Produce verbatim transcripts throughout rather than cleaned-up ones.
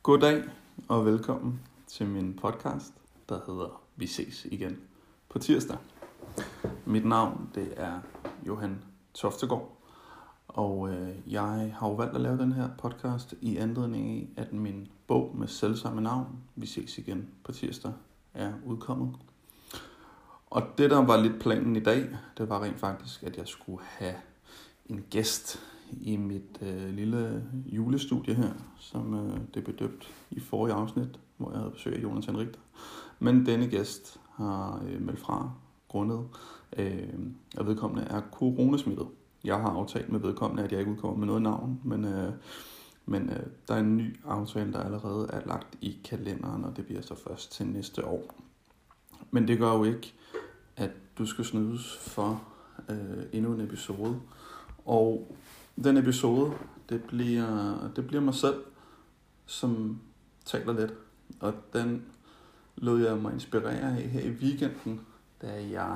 Goddag og velkommen til min podcast, der hedder Vi ses igen på tirsdag. Mit navn det er Johan Toftegård, og øh, jeg har jo valgt at lave den her podcast i anledning af, at min bog med selvsamme navn, Vi ses igen på tirsdag, er udkommet. Og det, der var lidt planen i dag, det var rent faktisk, at jeg skulle have en gæst i mit øh, lille julestudie her, som øh, det blev døbt i forrige afsnit, hvor jeg havde besøg af Jonathan Richter. Men denne gæst har øh, meldt fra grundet, øh, at vedkommende er coronasmittet. Jeg har aftalt med vedkommende, at jeg ikke udkommer med noget navn, men, øh, men øh, der er en ny aftale, der allerede er lagt i kalenderen, og det bliver så først til næste år. Men det gør jo ikke, at du skal snydes for øh, endnu en episode. Og den episode, det bliver, det bliver mig selv, som taler lidt. Og den lod jeg mig inspirere af her i weekenden, da jeg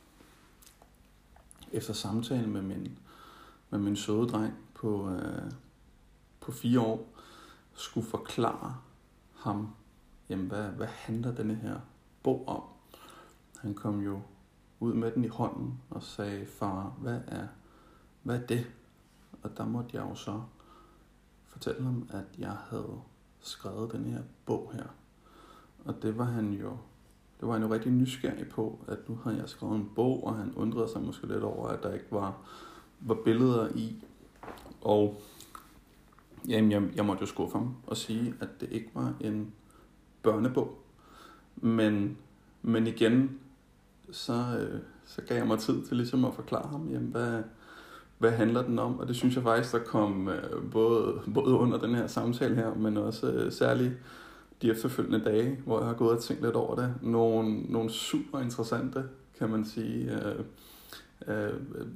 efter samtale med min, med min søde dreng på, øh, på fire år, skulle forklare ham, jamen hvad, hvad handler denne her bog om? Han kom jo ud med den i hånden og sagde, far, hvad er, hvad er det? Og der måtte jeg jo så fortælle ham, at jeg havde skrevet den her bog her. Og det var han jo, det var han jo rigtig nysgerrig på, at nu havde jeg skrevet en bog, og han undrede sig måske lidt over, at der ikke var, var billeder i. Og jamen, jeg, jeg måtte jo skuffe ham og sige, at det ikke var en børnebog. Men, men igen, så, øh, så gav jeg mig tid til ligesom at forklare ham, jamen, hvad, hvad handler den om? Og det synes jeg faktisk, der kom øh, både, både under den her samtale her, men også øh, særligt de efterfølgende dage, hvor jeg har gået og tænkt lidt over det. Nogle, nogle super interessante, kan man sige, øh, øh,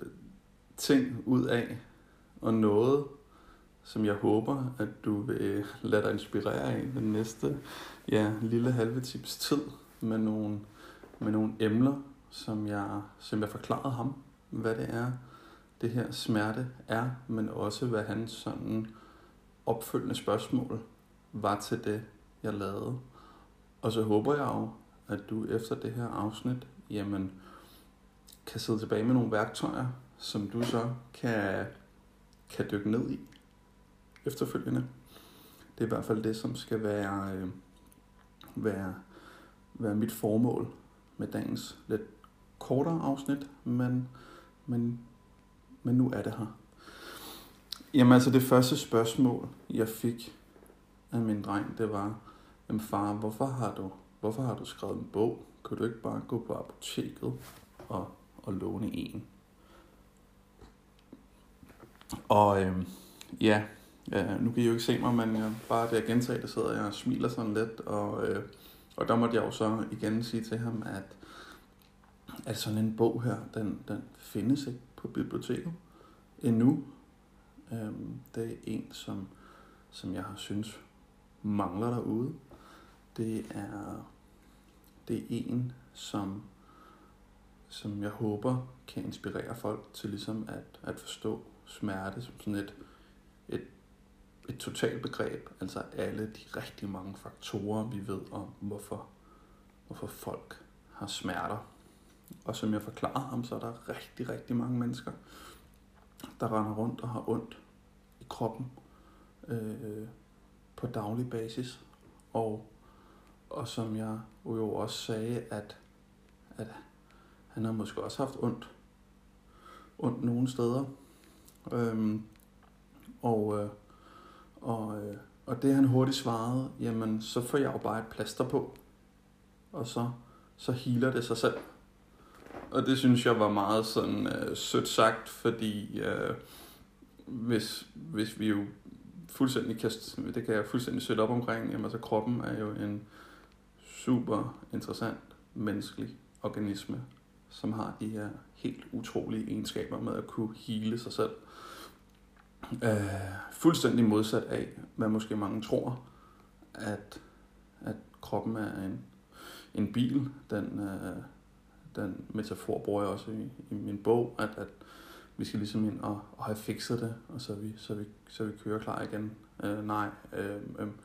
ting ud af, og noget, som jeg håber, at du vil lade dig inspirere af den næste ja, lille halve tips tid med nogle, med nogle emner, som jeg, som jeg forklarede ham, hvad det er, det her smerte er, men også hvad hans sådan opfølgende spørgsmål var til det, jeg lavede. Og så håber jeg jo, at du efter det her afsnit, jamen, kan sidde tilbage med nogle værktøjer, som du så kan, kan dykke ned i efterfølgende. Det er i hvert fald det, som skal være, øh, være, være mit formål med dagens lidt kortere afsnit, men, men, men nu er det her. Jamen altså det første spørgsmål, jeg fik af min dreng, det var, jamen far, hvorfor har du, hvorfor har du skrevet en bog? Kan du ikke bare gå på apoteket og, og låne en? Og øh, ja, ja, nu kan I jo ikke se mig, men jeg, bare det jeg gentager det, sidder jeg og smiler sådan lidt, og, øh, og der måtte jeg jo så igen sige til ham, at, at sådan en bog her, den, den findes ikke på biblioteket endnu. Øhm, det er en, som, som jeg har synes mangler derude. Det er, det er en, som, som jeg håber kan inspirere folk til ligesom at, at forstå smerte som sådan et, et, et totalt begreb. Altså alle de rigtig mange faktorer, vi ved om, hvorfor, hvorfor folk har smerter. Og som jeg forklarer ham, så er der rigtig, rigtig mange mennesker, der render rundt og har ondt i kroppen øh, på daglig basis. Og, og som jeg jo også sagde, at, at han har måske også haft ondt, ondt nogle steder. Øhm, og, øh, og, øh, og det han hurtigt svarede, jamen så får jeg jo bare et plaster på, og så, så healer det sig selv. Og det synes jeg var meget sådan øh, sødt sagt, fordi øh, hvis, hvis vi jo fuldstændig kan, det kan jeg fuldstændig sætte op omkring, jamen altså kroppen er jo en super interessant menneskelig organisme, som har de her helt utrolige egenskaber med at kunne heale sig selv. Øh, fuldstændig modsat af, hvad måske mange tror, at, at kroppen er en, en bil. Den, øh, den metafor bruger jeg også i, i min bog, at, at vi skal ligesom ind og, og have fikset det, og så vi, så vi, så vi kører klar igen. Øh, nej, øh, øh,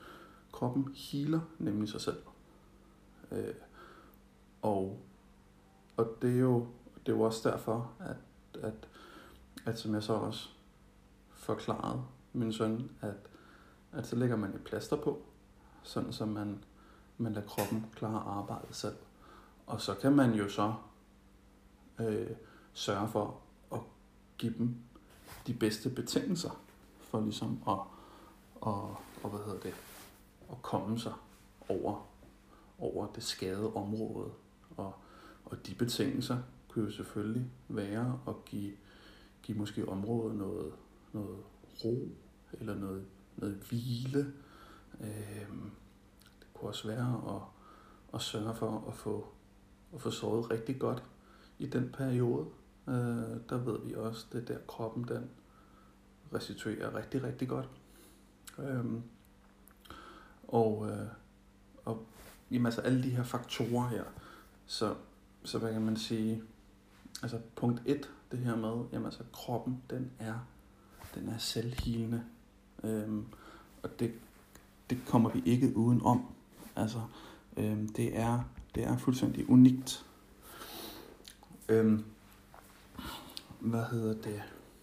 kroppen healer nemlig sig selv. Øh, og, og det er jo det er jo også derfor, at, at, at som jeg så også forklarede min søn, at, at så lægger man et plaster på, sådan så man, man lader kroppen klare arbejdet selv. Og så kan man jo så øh, sørge for at give dem de bedste betingelser for ligesom at, og, og hvad hedder det, at komme sig over, over det skadede område. Og, og de betingelser kunne jo selvfølgelig være at give, give måske området noget, noget ro eller noget, noget hvile. Øh, det kunne også være at, at sørge for at få, at få sovet rigtig godt i den periode. Øh, der ved vi også, det der kroppen den restituerer rigtig, rigtig godt. Øh, og, øh, og jamen, altså alle de her faktorer her, så, så hvad kan man sige, altså punkt et, det her med, jamen altså kroppen, den er, den er selvhealende, øhm, og det, det kommer vi ikke uden om. Altså, øhm, det er, det er fuldstændig unikt. Øhm, hvad hedder det?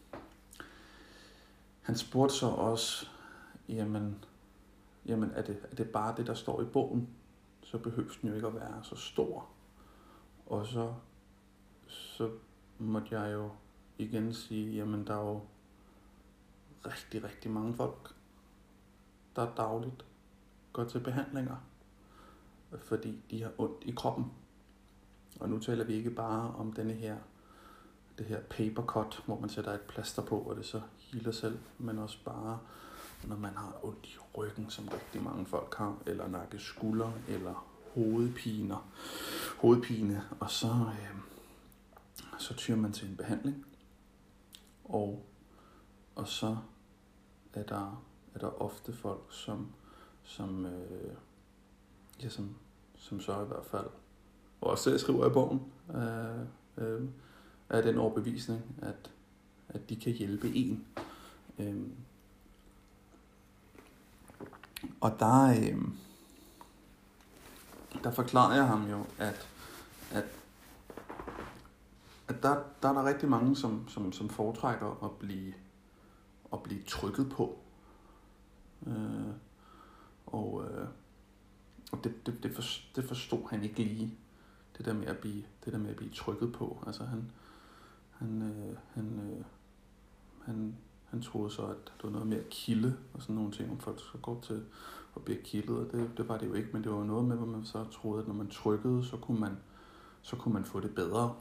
Han spurgte så også, jamen, jamen er det, er det bare det, der står i bogen? Så behøves den jo ikke at være så stor. Og så, så måtte jeg jo igen sige, jamen der er jo rigtig, rigtig mange folk, der dagligt går til behandlinger, fordi de har ondt i kroppen. Og nu taler vi ikke bare om denne her, det her paper cut, hvor man sætter et plaster på, og det så healer selv, men også bare, når man har ondt i ryggen, som rigtig mange folk har, eller nakke skulder, eller hovedpiner, hovedpine, og så, øh, så tyrer man til en behandling, og, og så er der, er der ofte folk, som, som, øh, ja, som, som så i hvert fald, og også jeg skriver i bogen, øh, øh, er den overbevisning, at, at de kan hjælpe en. Øh, og der, øh, der forklarer jeg ham jo, at, at, at der, der er der rigtig mange, som, som, som foretrækker at blive, at blive trykket på. Øh, og øh, og det, det, det, for, det forstod han ikke lige, det der med at blive, det der med at blive trykket på. Altså han, han, øh, han, øh, han, han troede så, at det var noget med at kilde og sådan nogle ting, om folk så går til at blive kildet, og det, det var det jo ikke, men det var noget med, hvor man så troede, at når man trykkede, så kunne man, så kunne man få det bedre.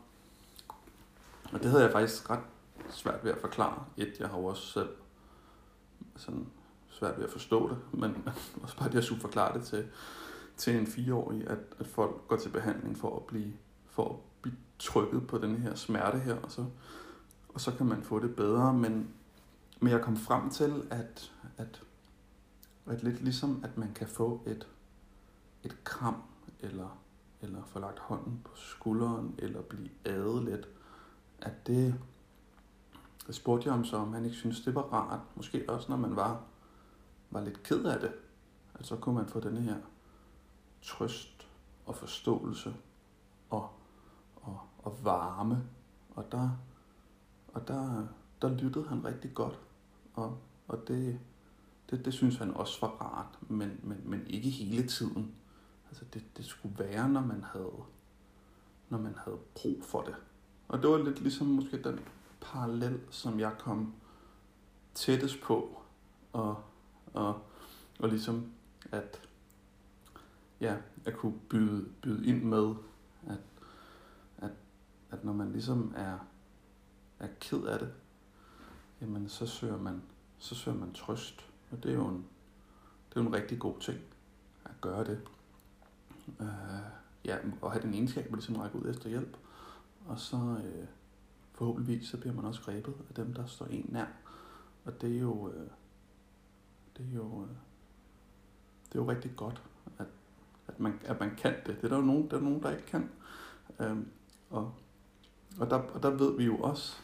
Og det havde jeg faktisk ret svært ved at forklare. Et, jeg har jo også selv sådan svært ved at forstå det, men også bare det, jeg skulle forklare det til, til en fireårig, at, at folk går til behandling for at blive, for at blive trykket på den her smerte her, og så, og så kan man få det bedre, men, men jeg kom frem til, at, at, at lidt ligesom, at man kan få et, et kram, eller, eller få lagt hånden på skulderen, eller blive adet lidt, at det, det spurgte jeg om så, om han ikke synes det var rart, måske også når man var, var lidt ked af det, at så kunne man få denne her trøst og forståelse og, og, og varme, og der, og der, der lyttede han rigtig godt, og, og det, det, det synes han også var rart, men, men, men ikke hele tiden. Altså det, det skulle være, når man havde, når man havde brug for det. Og det var lidt ligesom måske den parallel, som jeg kom tættest på, og, og, og ligesom at, ja, at kunne byde, byde ind med, at, at, at når man ligesom er, er ked af det, jamen så søger man, så søger man trøst, og det er jo en, det er jo en rigtig god ting at gøre det. Uh, ja, og have den egenskab at ligesom række ud efter hjælp, og så uh, forhåbentligvis så bliver man også grebet af dem, der står en nær, og det er jo, uh, det er jo, uh, det er jo rigtig godt, at At man, at man kan det. Det er der jo nogen, der, er nogen, der ikke kan. Øhm, og, og, der, og der ved vi jo også,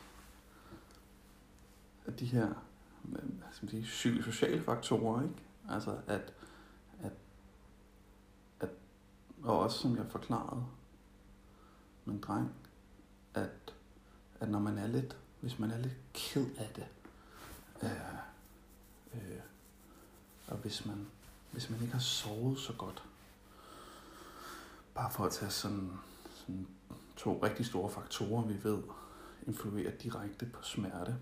at de her sige, psykosociale faktorer, ikke? Altså at, at, og også som jeg forklarede min dreng, at, at når man er lidt, hvis man er lidt ked af det, øh, øh, og hvis man, hvis man ikke har sovet så godt, bare for at tage sådan, sådan to rigtig store faktorer, vi ved, influerer direkte på smerte,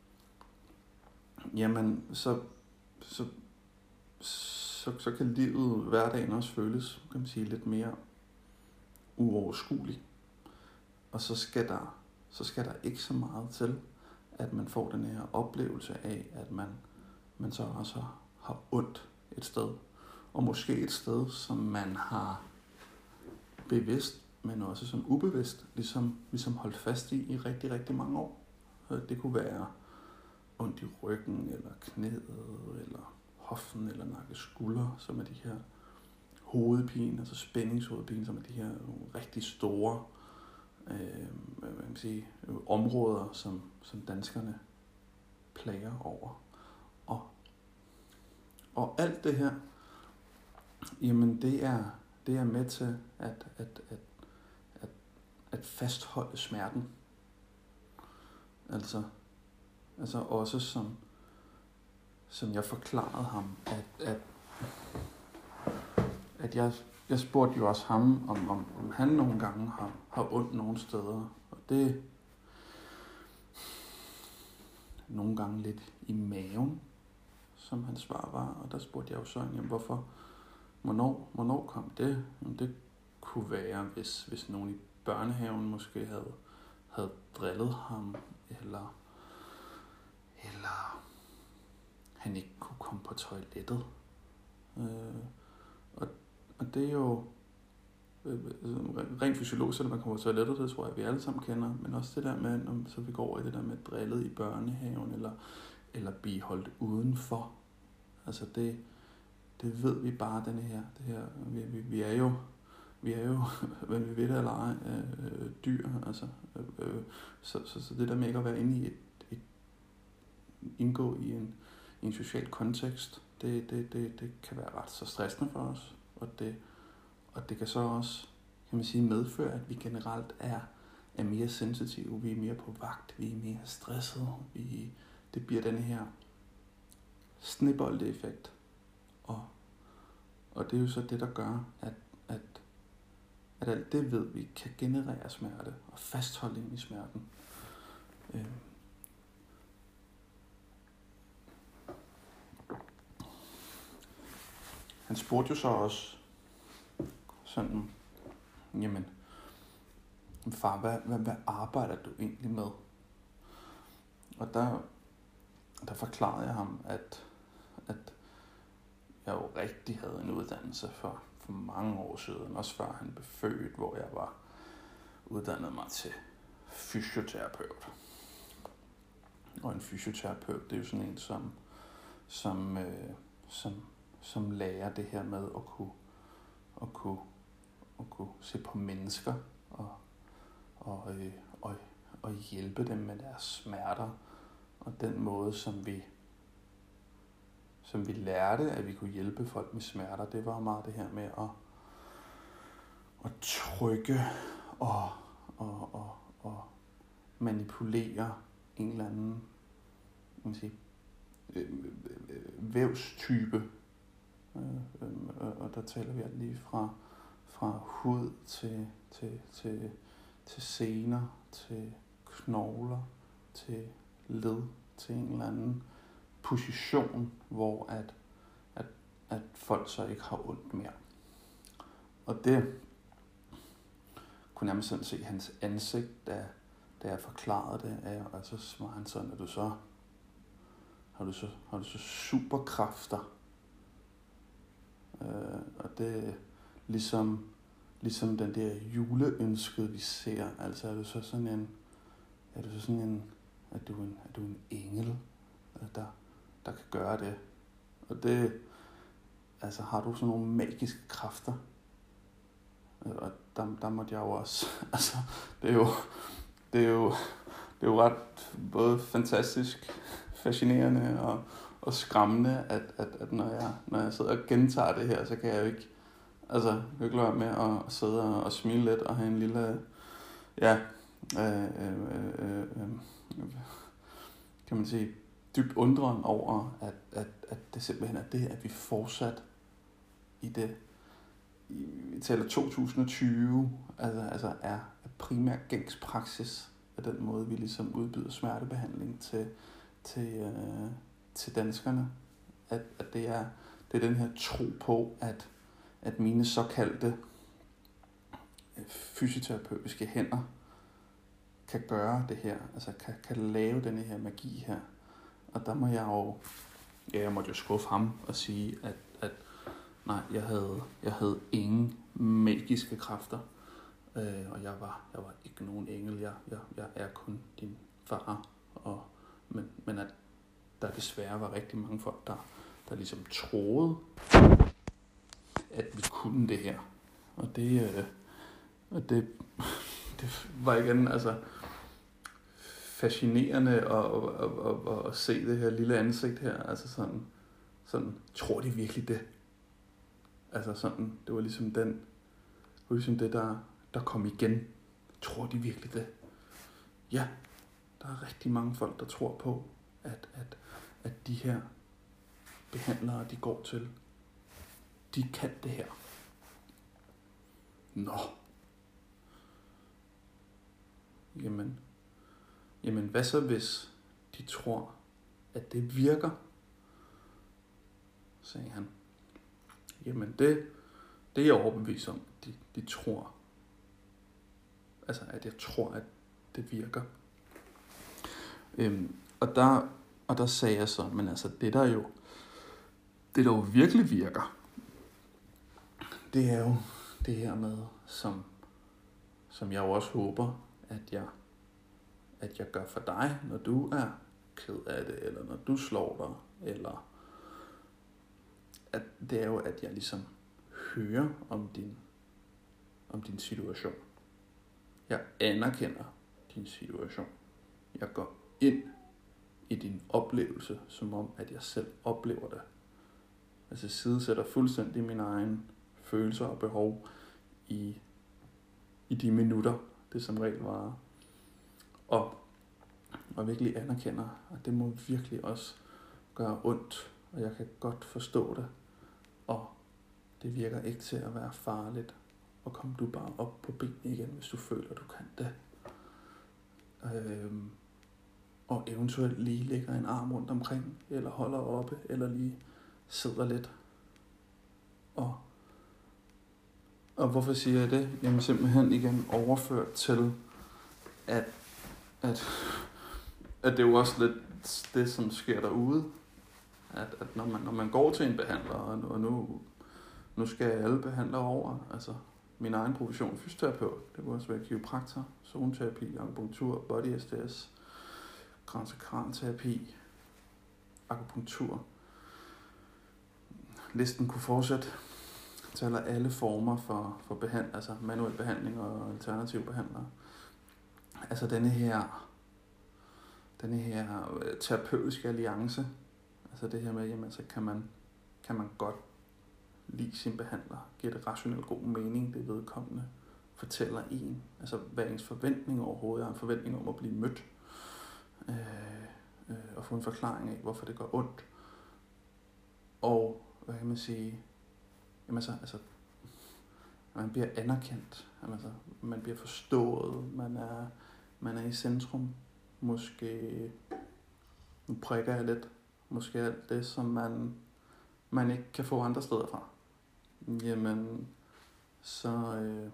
jamen så, så, så, så kan livet, hverdagen også føles, kan man sige, lidt mere uoverskuelig. Og så skal der, så skal der ikke så meget til, at man får den her oplevelse af, at man, man så også har ondt et sted. Og måske et sted, som man har bevidst, men også som ubevidst, ligesom, ligesom holdt fast i i rigtig, rigtig mange år. Det kunne være ondt i ryggen, eller knæet, eller hoften, eller nakke skulder, som er de her hovedpine, altså spændingshovedpine, som er de her rigtig store øh, hvad kan man sige, områder, som, som danskerne plager over. Og, og alt det her, jamen det er, det er med til at, at, at, at, at fastholde smerten. Altså, altså også som, som jeg forklarede ham, at, at, at jeg, jeg spurgte jo også ham, om, om, om han nogle gange har, har ondt nogle steder. Og det nogle gange lidt i maven, som hans svar var. Og der spurgte jeg jo så, jamen, hvorfor, hvornår, hvornår kom det? Jamen, det kunne være, hvis, hvis nogen i børnehaven måske havde, havde drillet ham, eller, eller han ikke kunne komme på toilettet. Øh, og, og det er jo øh, rent fysiologisk, at man kommer på toilettet, det tror jeg, vi alle sammen kender, men også det der med, når så vi går over i det der med drillet i børnehaven, eller, eller blive holdt udenfor. Altså det, det ved vi bare, denne her, det her, vi, vi, vi er jo, vi er jo, hvad vi ved det eller ej, øh, dyr, altså, øh, så, så, så det der med ikke at være inde i et, et indgå i en, i en social kontekst, det, det, det, det kan være ret så stressende for os, og det, og det kan så også, kan man sige, medføre, at vi generelt er, er mere sensitive, vi er mere på vagt, vi er mere stressede, vi, det bliver denne her sneboldeffekt, og, og det er jo så det, der gør, at, at, at alt det ved vi kan generere smerte og fastholde ind i smerten. Øh. Han spurgte jo så også sådan, jamen, far, hvad, hvad, hvad arbejder du egentlig med? Og der, der forklarede jeg ham, at, at jeg jo rigtig havde en uddannelse for, for mange år siden, også før han blev født, hvor jeg var uddannet mig til fysioterapeut. Og en fysioterapeut, det er jo sådan en, som, som, øh, som, som lærer det her med at kunne, at kunne, at kunne se på mennesker og, og, øh, og, og hjælpe dem med deres smerter. Og den måde, som vi, som vi lærte, at vi kunne hjælpe folk med smerter, det var meget det her med at, at trykke og, og, og, og manipulere en eller anden, man sige, vævstype. Og der taler vi alt lige fra, fra hud til, til, til, til sener, til knogler, til led, til en eller anden position, hvor at, at, at folk så ikke har ondt mere. Og det kunne nærmest sådan se hans ansigt, da, da jeg forklarede det, af, og så var han sådan, at du så har du så, har du så superkræfter. Øh, og det er ligesom, ligesom den der juleønske, vi ser. Altså er du så sådan en, er du så sådan en, er du en, er du en engel, der, der kan gøre det. Og det, altså har du sådan nogle magiske kræfter. Og der, der måtte jeg jo også, altså det er jo, det er jo, det er jo ret både fantastisk, fascinerende og, og skræmmende, at, at, at når, jeg, når jeg sidder og gentager det her, så kan jeg jo ikke, Altså, jeg kan ikke lade være med at sidde og, og smile lidt og have en lille, ja, øh, øh, øh, øh, kan man sige, dybt undren over, at, at, at det simpelthen er det, at vi fortsat i det, i, vi taler to tusind og tyve, altså, altså er primær gængs praksis af den måde, vi ligesom udbyder smertebehandling til, til, øh, til danskerne. At, at det, er, det er den her tro på, at, at mine såkaldte fysioterapeutiske hænder kan gøre det her, altså kan, kan lave denne her magi her. Og der må jeg jo, ja, jeg måtte jo skuffe ham og sige, at, at nej, jeg havde, jeg havde ingen magiske kræfter, øh, og jeg var, jeg var ikke nogen engel, jeg, jeg, jeg er kun din far, og, men, men at der desværre var rigtig mange folk, der, der ligesom troede, at vi kunne det her. Og det, øh, og det, det var igen, altså, fascinerende at, at, at, at, at se det her lille ansigt her, altså sådan, sådan, tror de virkelig det? Altså sådan, det var ligesom den, det var ligesom det, der, der kom igen. Tror de virkelig det? Ja, der er rigtig mange folk, der tror på, at, at, at de her behandlere, de går til, de kan det her. Nå. Jamen, jamen hvad så hvis de tror, at det virker? Sagde han. Jamen det, det er jeg overbevist om, de, de tror. Altså at jeg tror, at det virker. Øhm, og, der, og der sagde jeg så, men altså det der jo, det der jo virkelig virker, det er jo det her med, som, som jeg jo også håber, at jeg, at jeg gør for dig, når du er ked af det, eller når du slår dig, eller at det er jo, at jeg ligesom hører om din, om din situation. Jeg anerkender din situation. Jeg går ind i din oplevelse, som om, at jeg selv oplever det. Altså sidesætter fuldstændig mine egne følelser og behov i, i de minutter, det som regel var. Og, og virkelig anerkender, at det må virkelig også gøre ondt, og jeg kan godt forstå det. Og det virker ikke til at være farligt. Og kom du bare op på benene igen, hvis du føler, du kan det. Øhm, og eventuelt lige lægger en arm rundt omkring, eller holder oppe, eller lige sidder lidt. Og, og hvorfor siger jeg det? Jamen simpelthen igen overført til, at, at, at det er jo også lidt det, som sker derude. At, at når, man, når man går til en behandler, og nu, nu skal alle behandlere over, altså min egen profession, fysioterapeut, det kunne også være kiropraktor, zoneterapi, akupunktur, body S D S, kransekran-terapi, akupunktur. Listen kunne fortsætte. Taler alle former for, for behandling, altså manuel behandling og alternative behandlere. Altså denne her, denne her terapeutiske alliance, altså det her med, jamen så kan man, kan man godt lide sin behandler, giver det rationelt god mening, det vedkommende fortæller en, altså hvad ens forventning overhovedet er, en forventning om at blive mødt, øh, øh, og få en forklaring af, hvorfor det gør ondt. Og, hvad kan man sige, jamen så, altså, man bliver anerkendt, altså, man bliver forstået, man er, man er i centrum, måske, nu prikker jeg lidt, måske alt det, som man, man ikke kan få andre steder fra. Jamen, så, øh,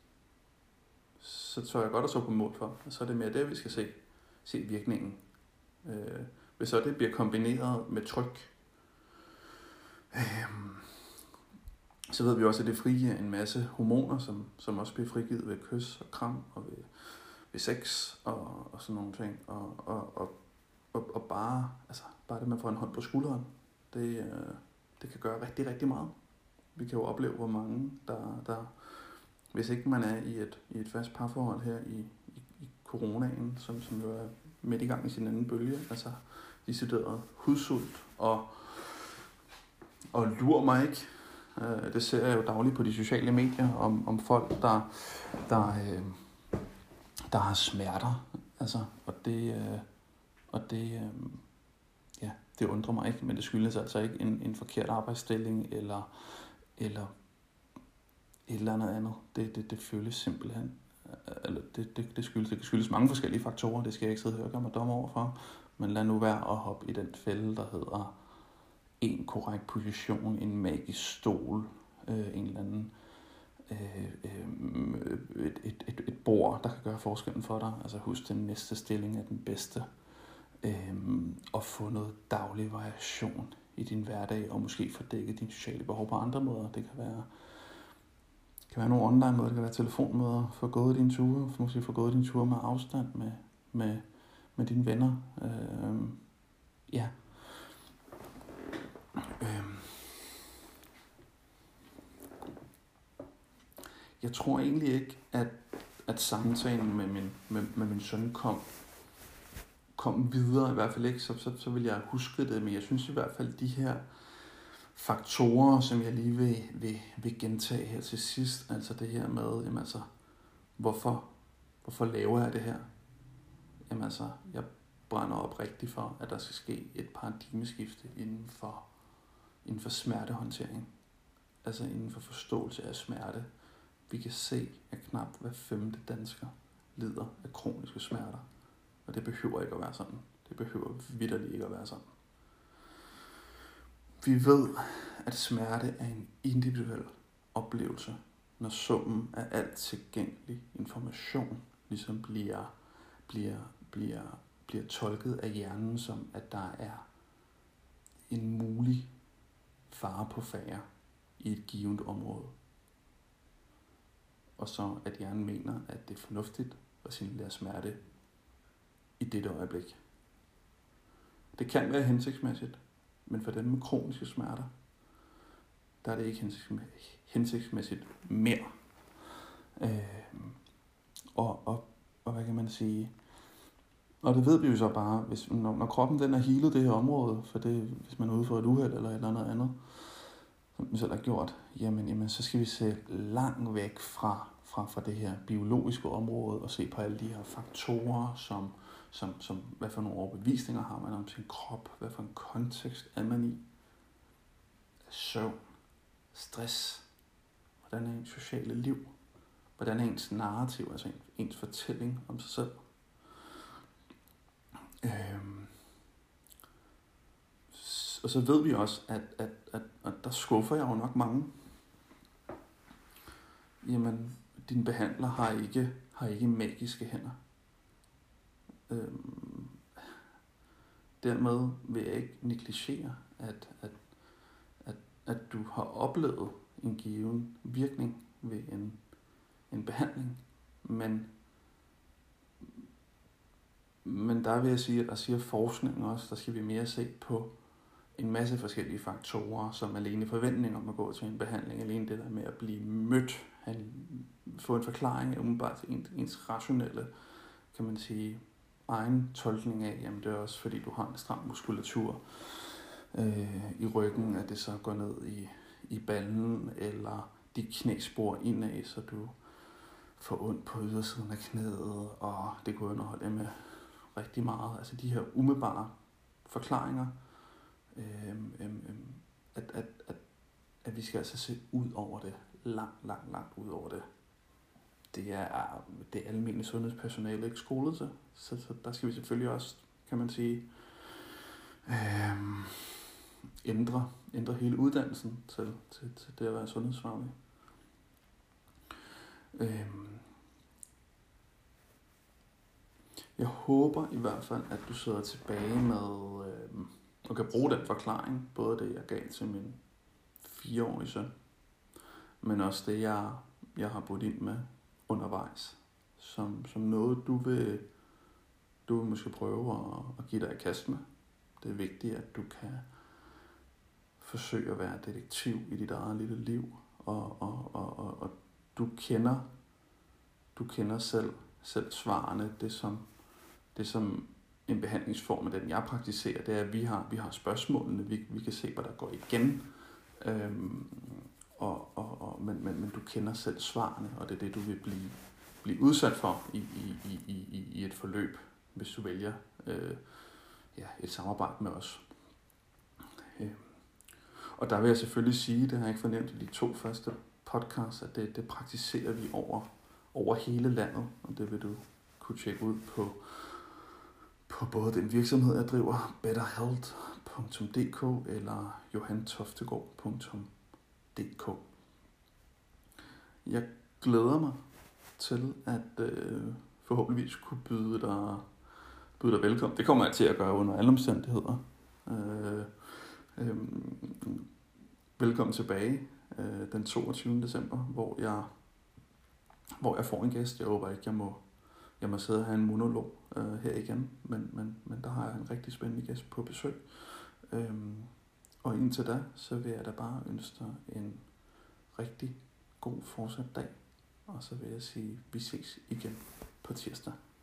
så tror jeg godt at så på mål for, og så er det mere det, vi skal se, se virkningen. Øh, hvis så det bliver kombineret med tryk, øh, så ved vi også, at det frigiver en masse hormoner, som, som også bliver frigivet ved kys og kram og ved, ved sex og, og sådan nogle ting. Og, og, og, og, og bare, altså, bare det, man får en hånd på skulderen, det, øh, det kan gøre rigtig, rigtig meget. Vi kan jo opleve, hvor mange, der, der hvis ikke man er i et, i et fast parforhold her i, i, i coronaen, som, som jo er midt i gang i sin anden bølge, altså decideret hudsult og, og lur mig ikke, Øh, det ser jeg jo dagligt på de sociale medier, om, om folk, der, der, øh, der har smerter. Altså, og det, øh, og det, øh, ja, det undrer mig ikke, men det skyldes altså ikke en, en forkert arbejdsstilling eller, eller et eller andet andet. Det, det, det føles simpelthen, eller det, det, det, skyldes, det skyldes mange forskellige faktorer, det skal jeg ikke sidde og gøre mig dom over for, men lad nu være at hoppe i den fælde, der hedder en korrekt position, en magisk stol, øh, en eller anden, øh, øh, et, et, et, et bord, der kan gøre forskellen for dig. Altså husk, den næste stilling er den bedste. Øh, og få noget daglig variation i din hverdag, og måske få dækket dine sociale behov på andre måder. Det kan være, det kan være nogle online måder, det kan være telefonmøder, få gået dine ture, måske få gået dine ture med afstand med, med, med dine venner. Øh, ja. Øh. Jeg tror egentlig ikke, at, at samtalen med min, med, med min søn kom, kom videre, i hvert fald ikke, så, så, så vil jeg huske det, men jeg synes i hvert fald, de her faktorer, som jeg lige vil, vil, vil gentage her til sidst, altså det her med, jamen altså, hvorfor, hvorfor laver jeg det her? Jamen altså, jeg brænder op rigtigt for, at der skal ske et paradigmeskifte inden for, inden for smertehåndtering, altså inden for forståelse af smerte. Vi kan se, at knap hver femte dansker lider af kroniske smerter. Og det behøver ikke at være sådan. Det behøver vitterligt ikke at være sådan. Vi ved, at smerte er en individuel oplevelse, når summen af alt tilgængelig information ligesom bliver, bliver, bliver, bliver tolket af hjernen som, at der er en mulig fare på færde i et givet område. Og så at hjernen mener, at det er fornuftigt at signalere smerte i dette øjeblik. Det kan være hensigtsmæssigt, men for dem med kroniske smerter, der er det ikke hensigtsmæssigt mere. Øh, og, og, og hvad kan man sige? Og det ved vi jo så bare, hvis, når, når kroppen den er healet det her område, for det, hvis man er ude for et uheld eller et eller andet andet, som den selv har gjort, jamen, jamen så skal vi se langt væk fra, fra, fra det her biologiske område og se på alle de her faktorer, som, som, som hvad for nogle overbevisninger har man om sin krop, hvad for en kontekst er man i, søvn, stress, hvordan er ens sociale liv, hvordan er ens narrativ, altså ens fortælling om sig selv. Øhm. Og så ved vi også, at, at, at, at der skuffer jeg jo nok mange. Jamen, din behandler har ikke, har ikke magiske hænder. Øhm, dermed vil jeg ikke negligere, at, at, at, at du har oplevet en given virkning ved en, en behandling. Men, men der vil jeg sige, at der siger forskningen også, der skal vi mere se på en masse forskellige faktorer, som alene forventning om at gå til en behandling, alene det der med at blive mødt, en, få en forklaring umiddelbart til ens, ens rationelle, kan man sige, egen tolkning af, jamen det er også fordi du har en stram muskulatur øh, i ryggen, at det så går ned i, i ballen, eller de knæspor indad, så du får ondt på ydersiden af knæet, og det kunne underholde med rigtig meget. Altså de her umiddelbare forklaringer, Øhm, øhm, øhm, at, at, at, at vi skal altså se ud over det, langt, langt, langt ud over det. Det er det almindelige sundhedspersonale ikke skolet til, så, så der skal vi selvfølgelig også, kan man sige, øhm, ændre, ændre hele uddannelsen til, til, til det at være sundhedsfaglig. Øhm, jeg håber i hvert fald, at du sidder tilbage med øhm, og kan bruge den forklaring, både det, jeg gav til min fireårige søn, men også det, jeg, jeg har budt ind med undervejs, som, som noget, du vil, du vil måske prøve at, at give dig i kast med. Det er vigtigt, at du kan forsøge at være detektiv i dit eget lille liv, og, og, og, og, og du kender, du kender selv, selv svarene, det som, det som en behandlingsform med den, jeg praktiserer, det er, at vi har, vi har spørgsmålene, vi, vi kan se, hvad der går igen. Øhm, og, og, og, men, men, men du kender selv svarene, og det er det, du vil blive, blive udsat for i, i, i, i, i et forløb, hvis du vælger øh, ja, et samarbejde med os. Øh. Og der vil jeg selvfølgelig sige, det har jeg ikke fornemt i de to første podcasts, at det, det praktiserer vi over, over hele landet, og det vil du kunne tjekke ud på, på både den virksomhed, jeg driver, better health punktum d k eller johan toftegård punktum d k. Jeg glæder mig til at øh, forhåbentligvis kunne byde dig, byde dig velkommen. Det kommer jeg til at gøre under alle omstændigheder. Øh, øh, velkommen tilbage øh, den toogtyvende december, hvor jeg, hvor jeg får en gæst. Jeg håber ikke, jeg må, jeg må sidde og have en monolog øh, her igen, men, men, men der har jeg en rigtig spændende gæst på besøg. Øh, og indtil da, så vil jeg da bare ønske dig en rigtig god fortsat dag. Og så vil jeg sige, at vi ses igen på tirsdag.